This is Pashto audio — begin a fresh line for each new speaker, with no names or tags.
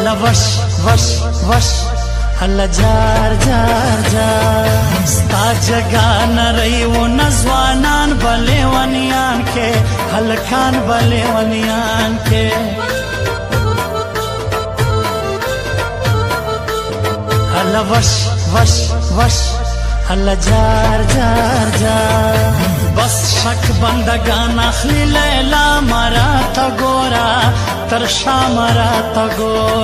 هلا وش وش وش هلا جار جار جار ستا جگا نرئی و نزوانان بلیونیان کے ہلکان بلیونیان کے هلا وش وش وش هلا جار جار جار بس شک بندگان اخلی لیلا مرا تا گورا ترشا مرا تا گورا